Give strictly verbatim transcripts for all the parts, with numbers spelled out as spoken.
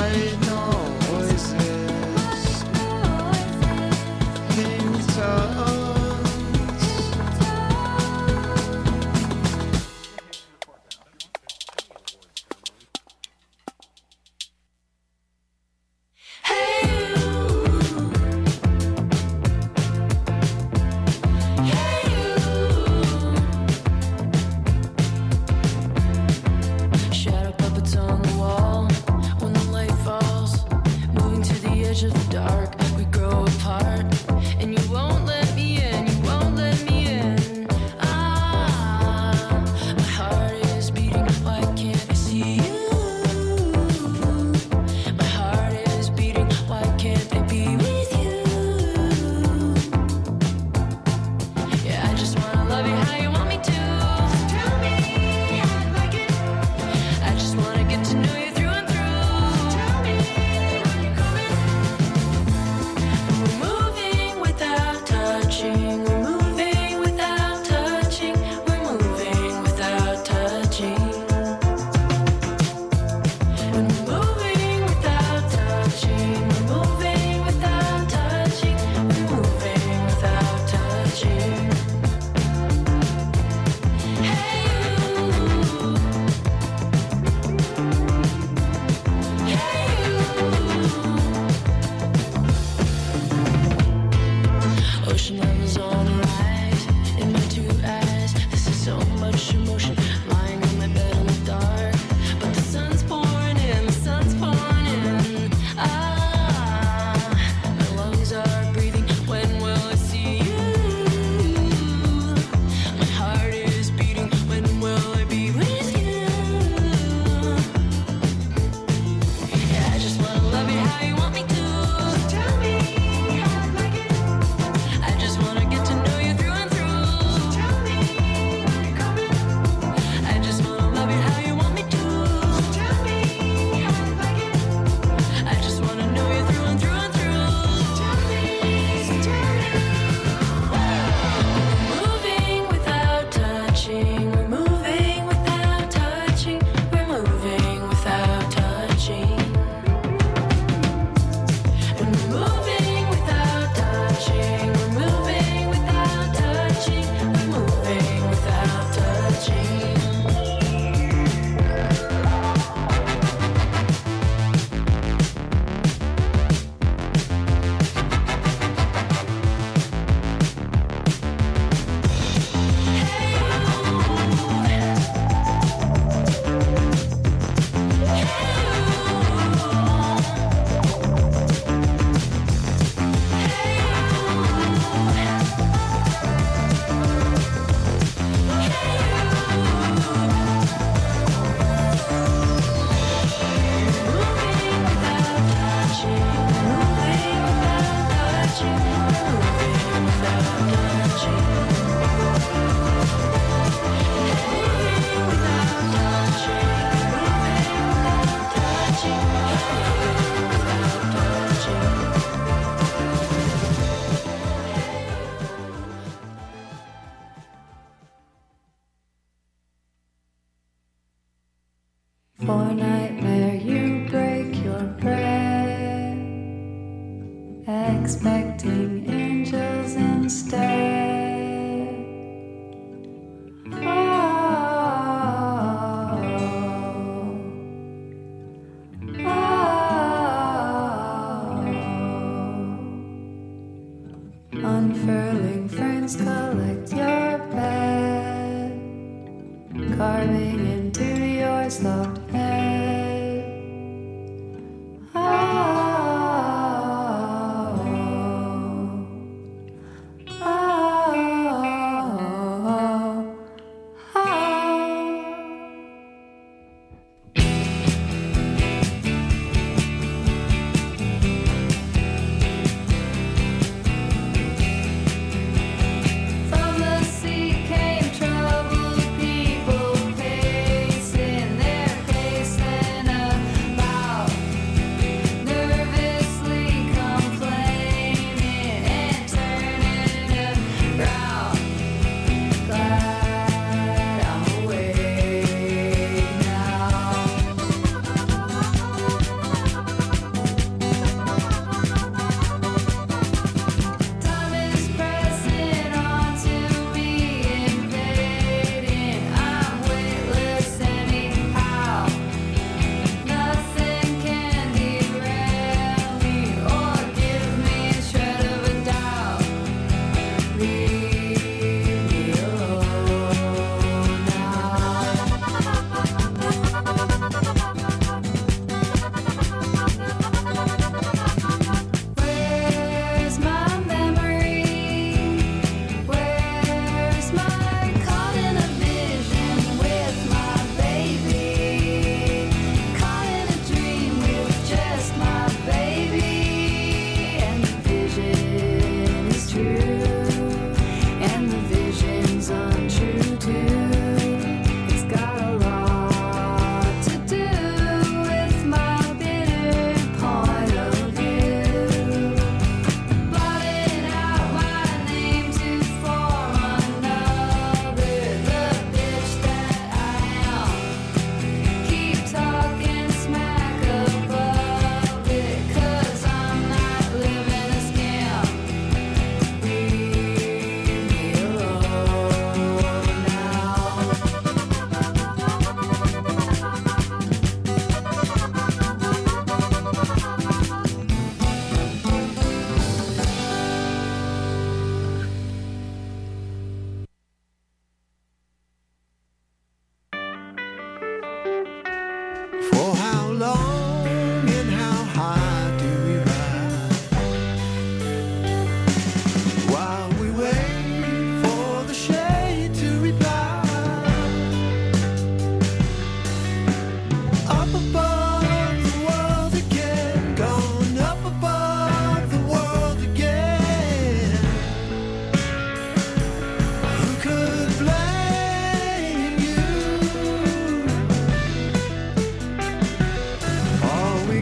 white noises, pink tones. Shadow puppets on the wall. When the light falls, moving to the edge of the dark, we grow apart. And you won't let me in, you won't let me in. Ah, my heart is beating. Why can't I see you? My heart is beating. Why can't I be with you? Yeah, I just wanna love you how you want me to. Tell me I'd like it. I just wanna get to know you through and through. Tell me when you're coming.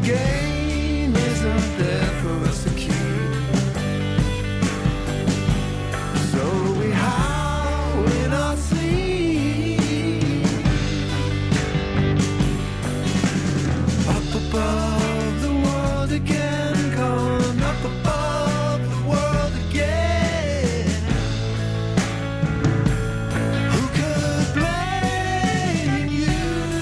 game isn't there for us to keep. So we howl in our sleep. Up above the world again, gone up above the world again. Who could blame you?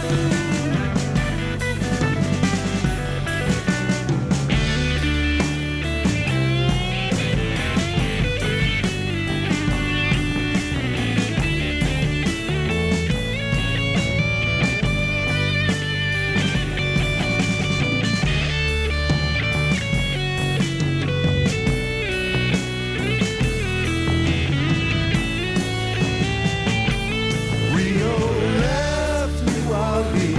Rio left me wildly.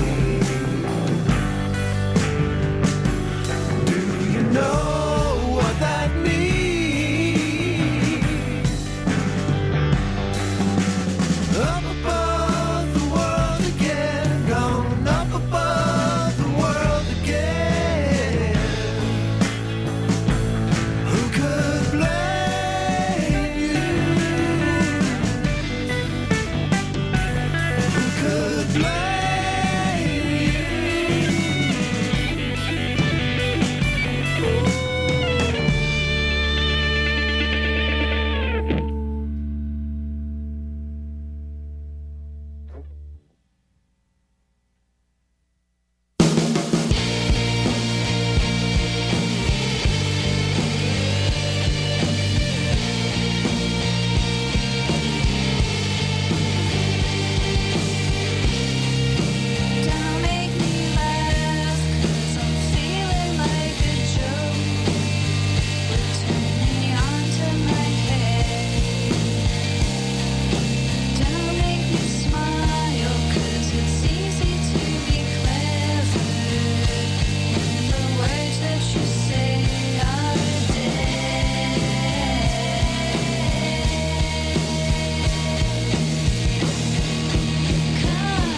Do you know what that means? Up above the world again, gone up above the world again. Who could blame you? Who could blame you? Don't make me laugh, 'cause I'm feeling like a joke. Returning onto my head. Don't make me smile, 'cause it's easy to be clever when the words that you say are dead. Come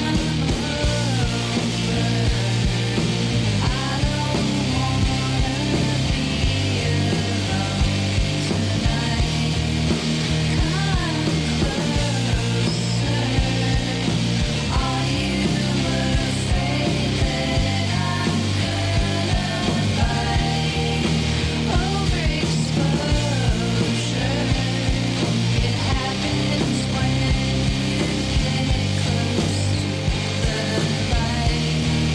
over. I don't wanna be alone tonight. Come closer. Are you afraid that I'm gonna bite? Overexposure. It happens when you get close to the light.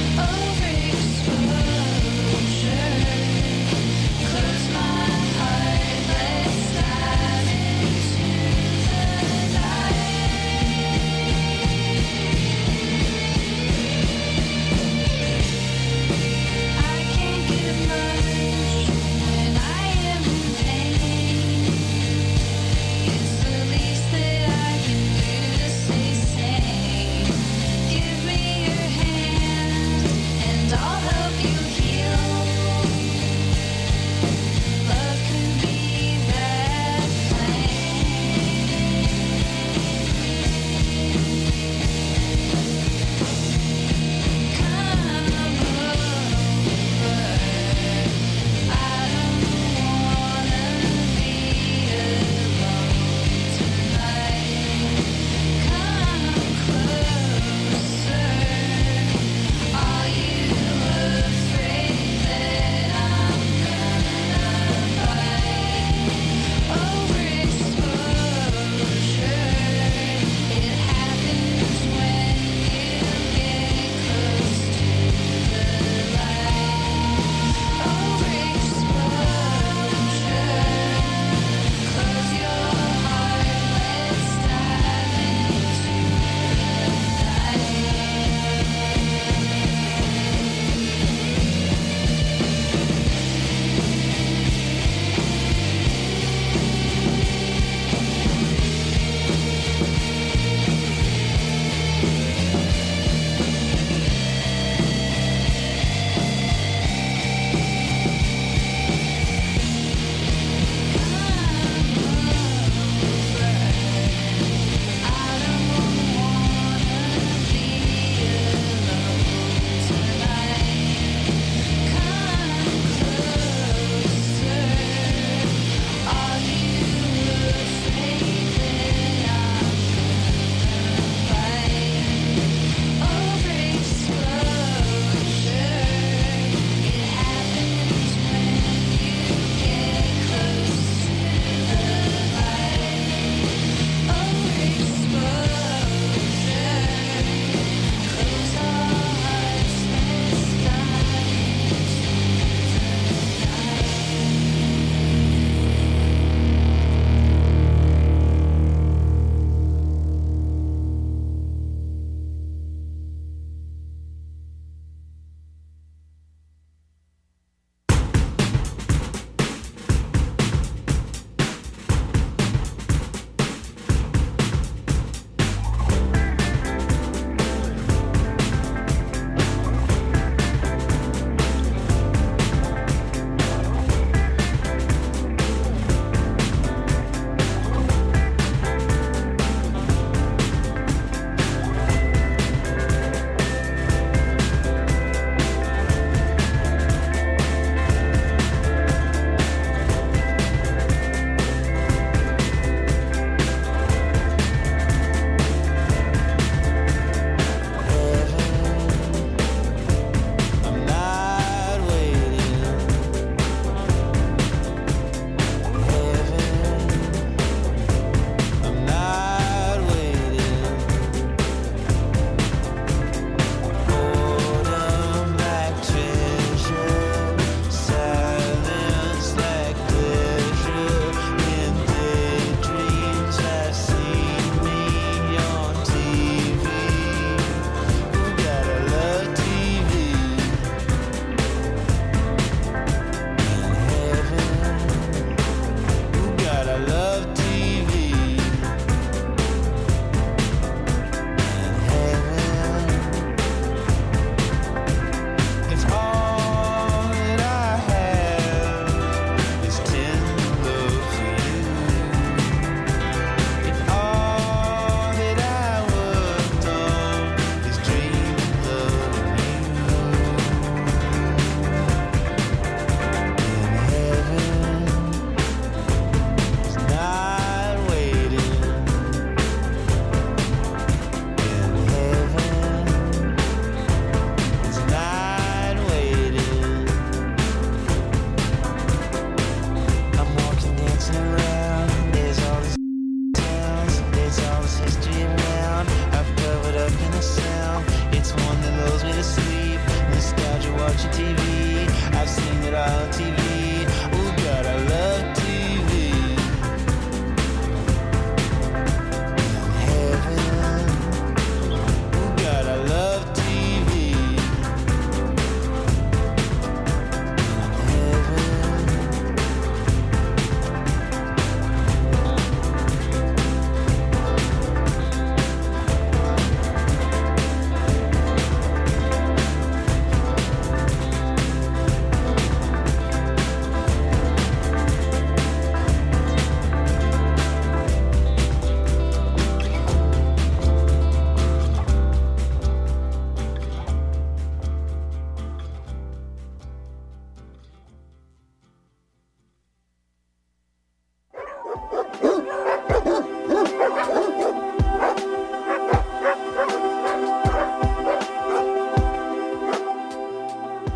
Overexposure. Close my heart, let's dive into the night. I can't give much when I am in pain. It's the least that I can do to stay sane. Give me your hand, and I'll help you heal. Love can be that plain. Come over. I don't wanna be alone tonight. Come closer. Are you afraid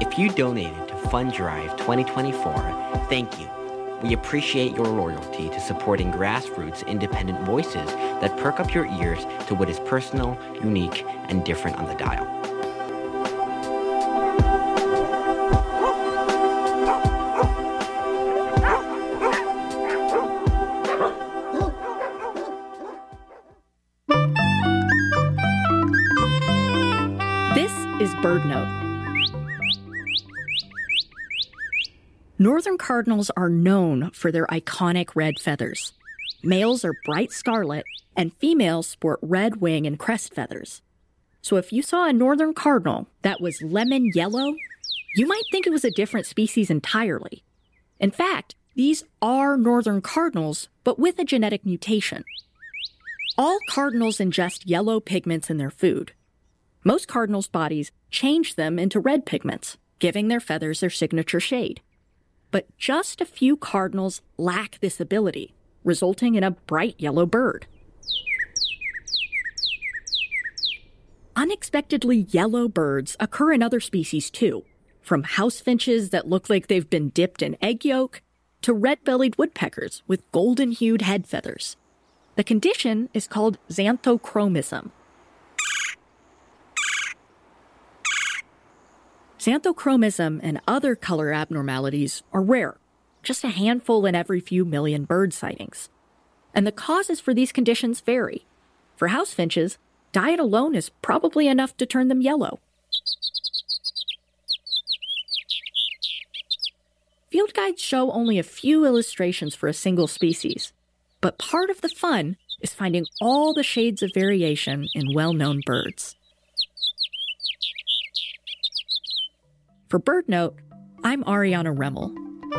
If you donated to Fund Drive twenty twenty-four, thank you. We appreciate your loyalty to supporting grassroots independent voices that perk up your ears to what is personal, unique, and different on the dial. This is Bird Note. Northern cardinals are known for their iconic red feathers. Males are bright scarlet, and females sport red wing and crest feathers. So if you saw a northern cardinal that was lemon yellow, you might think it was a different species entirely. In fact, these are northern cardinals, but with a genetic mutation. All cardinals ingest yellow pigments in their food. Most cardinals' bodies change them into red pigments, giving their feathers their signature shade. But just a few cardinals lack this ability, resulting in a bright yellow bird. Unexpectedly yellow birds occur in other species too, from house finches that look like they've been dipped in egg yolk to red-bellied woodpeckers with golden-hued head feathers. The condition is called xanthochromism. Xanthochromism and other color abnormalities are rare, just a handful in every few million bird sightings. And the causes for these conditions vary. For house finches, diet alone is probably enough to turn them yellow. Field guides show only a few illustrations for a single species, but part of the fun is finding all the shades of variation in well-known birds. For Bird Note, I'm Ariana Remmel.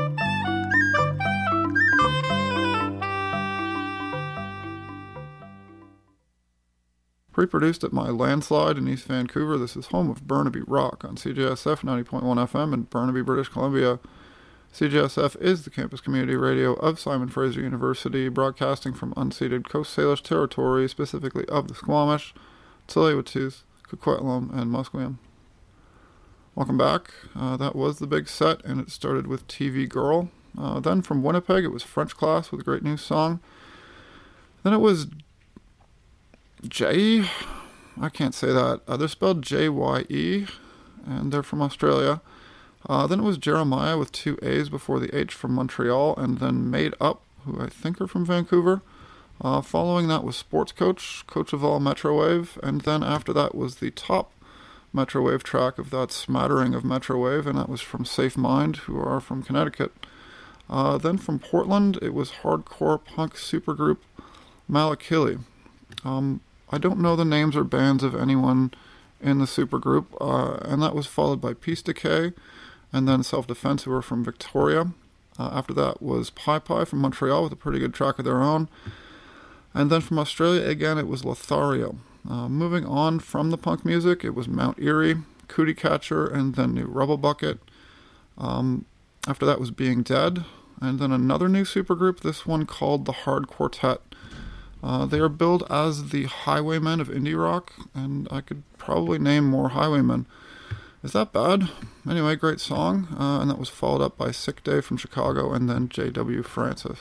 Pre-produced at my landslide in East Vancouver, this is home of Burnaby Rock on C J S F ninety point one F M in Burnaby, British Columbia. C J S F is the campus community radio of Simon Fraser University, broadcasting from unceded Coast Salish territory, specifically of the Squamish, Tsleil-Waututh, Coquitlam, and Musqueam. Welcome back. Uh, that was the big set, and it started with T V Girl. Uh, then from Winnipeg, it was French Class with a great new song. Then it was Jay. I can't say that. Uh, they're spelled J Y E, and they're from Australia. Uh, then it was Jeremiah with two A's before the H from Montreal, and then Made Up, who I think are from Vancouver. Uh, following that was Sports Coach, Coach of All Metrowave, and then after that was the top Metrowave track of that smattering of Metrowave, and that was from Safe Mind, who are from Connecticut. Uh, then from Portland, it was hardcore punk supergroup Malakili. Um, I don't know the names or bands of anyone in the supergroup, uh, and that was followed by Peace Decay, and then Self Defense, who are from Victoria. Uh, after that was Pi Pi from Montreal with a pretty good track of their own. And then from Australia again, it was Lothario. Uh, moving on from the punk music, it was Mount Erie, Cootie Catcher, and then New Rubble Bucket. Um, after that was Being Dead, and then another new supergroup, this one called the Hard Quartet. Uh, they are billed as the Highwaymen of indie rock, and I could probably name more Highwaymen. Is that bad? Anyway, great song, uh, and that was followed up by Sick Day from Chicago, and then J W Francis.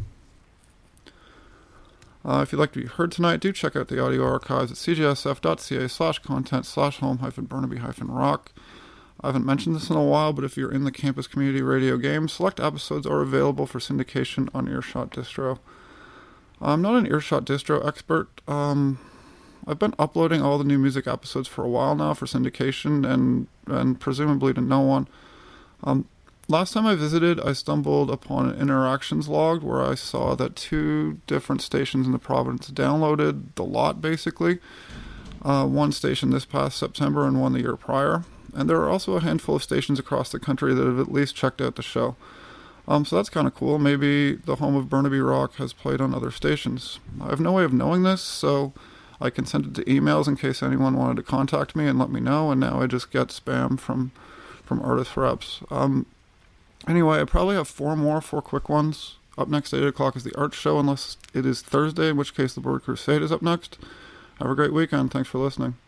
Uh, if you'd like to be heard tonight, do check out the audio archives at cjsf.ca slash content slash home hyphen Burnaby hyphen rock. I haven't mentioned this in a while, but if you're in the campus community radio game, select episodes are available for syndication on Earshot Distro. I'm not an Earshot Distro expert. Um, I've been uploading all the new music episodes for a while now for syndication and, and presumably to no one. Um, Last time I visited, I stumbled upon an interactions log where I saw that two different stations in the province downloaded the lot, basically. Uh, one station this past September and one the year prior. And there are also a handful of stations across the country that have at least checked out the show. Um, so that's kind of cool. Maybe the home of Burnaby Rock has played on other stations. I have no way of knowing this, so I consented to emails in case anyone wanted to contact me and let me know, and now I just get spam from, from artist reps. Um... Anyway, I probably have four more, four quick ones. Up next at eight o'clock is the art show, unless it is Thursday, in which case the Bird Crusade is up next. Have a great weekend. Thanks for listening.